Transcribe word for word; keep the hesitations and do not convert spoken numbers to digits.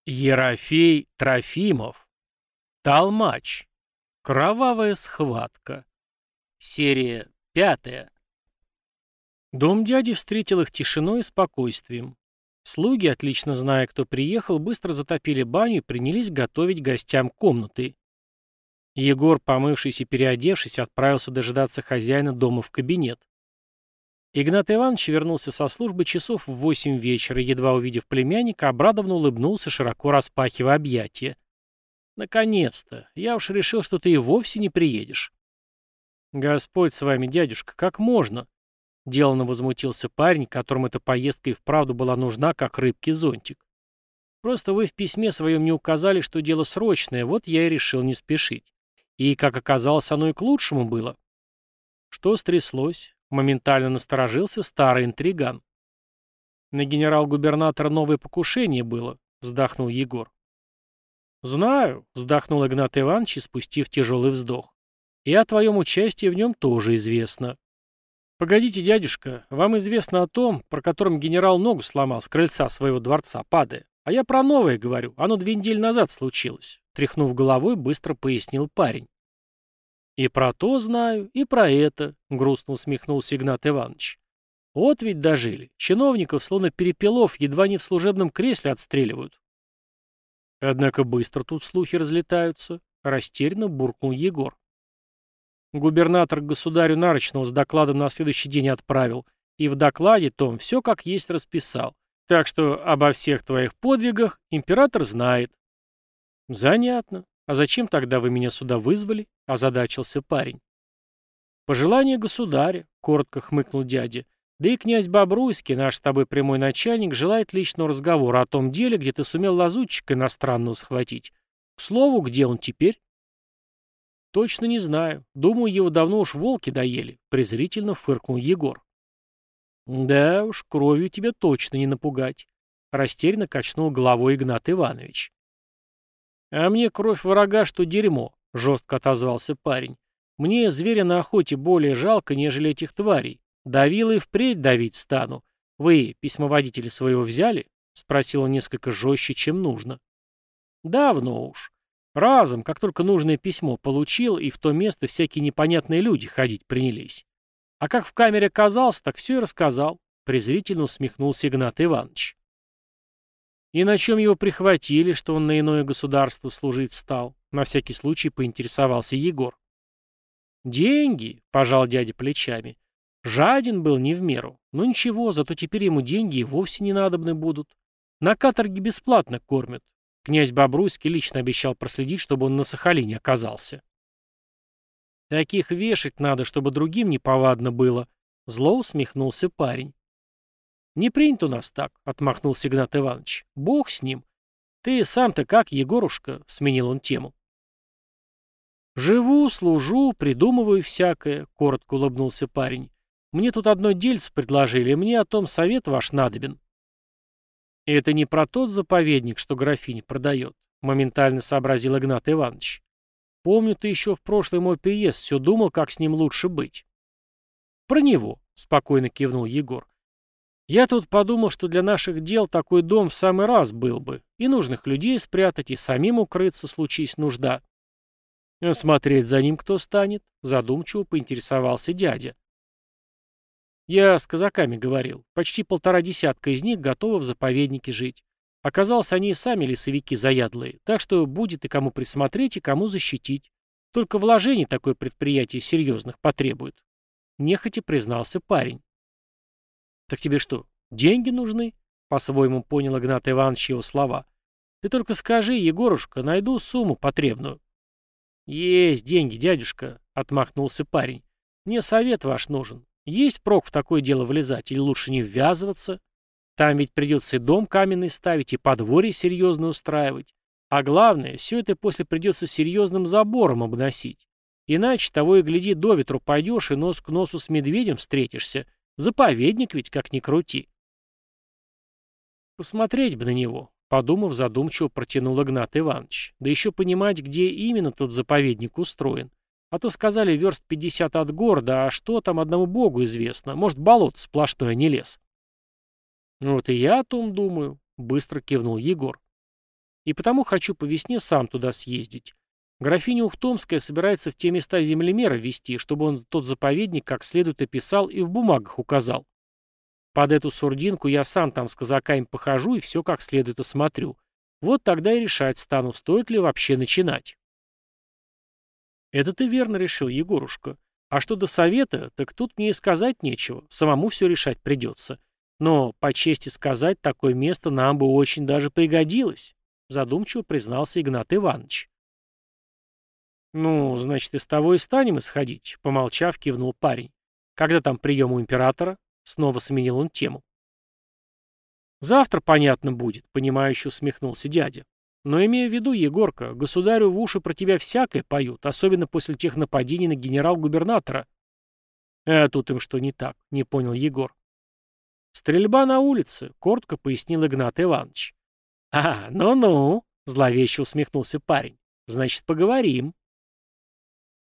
Ерофей Трофимов. Толмач. Кровавая схватка. Серия пятая. Дом дяди встретил их тишиной и спокойствием. Слуги, отлично зная, кто приехал, быстро затопили баню и принялись готовить гостям комнаты. Егор, помывшись и переодевшись, отправился дожидаться хозяина дома в кабинет. Игнат Иванович вернулся со службы часов в восемь вечера, едва увидев племянника, обрадованно улыбнулся, широко распахивая объятия. «Наконец-то! Я уж решил, что ты и вовсе не приедешь». «Господь с вами, дядюшка, как можно?» Деланно возмутился парень, которому эта поездка и вправду была нужна, как рыбке зонтик. «Просто вы в письме своем не указали, что дело срочное, вот я и решил не спешить. И, как оказалось, оно и к лучшему было». «Что стряслось?» Моментально насторожился старый интриган. «На генерал-губернатора новое покушение было», — вздохнул Егор. «Знаю», — вздохнул Игнат Иванович, спустив тяжелый вздох. «И о твоем участии в нем тоже известно». «Погодите, дядюшка, вам известно о том, про котором генерал ногу сломал с крыльца своего дворца, падая. А я про новое говорю, оно две недели назад случилось», — тряхнув головой, быстро пояснил парень. «И про то знаю, и про это», — грустно усмехнулся Игнат Иванович. «Вот ведь дожили. Чиновников, словно перепелов, едва не в служебном кресле отстреливают». «Однако быстро тут слухи разлетаются», — растерянно буркнул Егор. Губернатор к государю Нарочного с докладом на следующий день отправил, и в докладе том все как есть расписал. Так что обо всех твоих подвигах император знает». «Занятно. А зачем тогда вы меня сюда вызвали?» — озадачился парень. «Пожелание государя», — коротко хмыкнул дядя. «Да и князь Бобруйский, наш с тобой прямой начальник, желает личного разговора о том деле, где ты сумел лазутчика иностранного схватить. К слову, где он теперь?» «Точно не знаю. Думаю, его давно уж волки доели», — презрительно фыркнул Егор. «Да уж, кровью тебя точно не напугать», — растерянно качнул головой Игнат Иванович. «А мне кровь врага, что дерьмо», — жестко отозвался парень. «Мне зверя на охоте более жалко, нежели этих тварей. Давил и впредь давить стану. Вы письмоводителя своего взяли?» — спросил он несколько жестче, чем нужно. «Давно уж. Разом, как только нужное письмо получил, и в то место всякие непонятные люди ходить принялись. А как в камере оказался, так все и рассказал», — презрительно усмехнулся Игнат Иванович. «И на чем его прихватили, что он на иное государство служить стал?» — на всякий случай поинтересовался Егор. «Деньги», — пожал дядя плечами. «Жаден был не в меру. Ну ничего, зато теперь ему деньги и вовсе не надобны будут. На каторге бесплатно кормят. Князь Бобруйский лично обещал проследить, чтобы он на Сахалине оказался». «Таких вешать надо, чтобы другим неповадно было», — зло усмехнулся парень. «Не принято у нас так», — отмахнулся Игнат Иванович. «Бог с ним. Ты сам-то как, Егорушка?» — сменил он тему. «Живу, служу, придумываю всякое», — коротко улыбнулся парень. «Мне тут одно дельце предложили, мне о том совет ваш надобен». «Это не про тот заповедник, что графиня продает», — моментально сообразил Игнат Иванович. «Помню, ты еще в прошлый мой приезд все думал, как с ним лучше быть». «Про него», — спокойно кивнул Егор. «Я тут подумал, что для наших дел такой дом в самый раз был бы. И нужных людей спрятать, и самим укрыться, случись нужда». «А смотреть за ним кто станет?» — задумчиво поинтересовался дядя. «Я с казаками говорил. Почти полтора десятка из них готовы в заповеднике жить. Оказалось, они и сами лесовики заядлые, так что будет и кому присмотреть, и кому защитить. Только вложений такое предприятие серьезных потребует». Нехотя признался парень. «Так тебе что, деньги нужны?» — по-своему понял Игнат Иванович его слова. «Ты только скажи, Егорушка, найду сумму потребную». «Есть деньги, дядюшка», — отмахнулся парень. «Мне совет ваш нужен. Есть прок в такое дело влезать или лучше не ввязываться? Там ведь придется и дом каменный ставить, и подворье серьезно устраивать. А главное, все это после придется серьезным забором обносить. Иначе того и гляди, до ветру пойдешь и нос к носу с медведем встретишься. Заповедник ведь, как ни крути». «Посмотреть бы на него», — подумав, задумчиво протянул Игнат Иванович. «Да еще понимать, где именно тут заповедник устроен. А то сказали верст пятьдесят от города, а что там одному богу известно. Может, болото сплошное, а не лес». «Вот и я о том думаю», — быстро кивнул Егор. И потому хочу по весне сам туда съездить. Графиня Ухтомская собирается в те места землемера вести, чтобы он тот заповедник как следует описал и в бумагах указал. Под эту сурдинку я сам там с казаками похожу и все как следует осмотрю. Вот тогда и решать стану, стоит ли вообще начинать. Это ты верно решил, Егорушка. А что до совета, так тут мне и сказать нечего, самому все решать придется. Но, по чести сказать, такое место нам бы очень даже пригодилось, задумчиво признался Игнат Иванович. Ну, значит, из того и станем исходить, помолчав, кивнул парень. Когда там прием у императора? Снова сменил он тему. Завтра понятно будет, понимающе усмехнулся дядя. Но имея в виду, Егорка, государю в уши про тебя всякое поют, особенно после тех нападений на генерал-губернатора. А тут им что не так, не понял Егор. Стрельба на улице, коротко пояснил Игнат Иванович. А, ну-ну, зловеще усмехнулся парень. Значит, поговорим.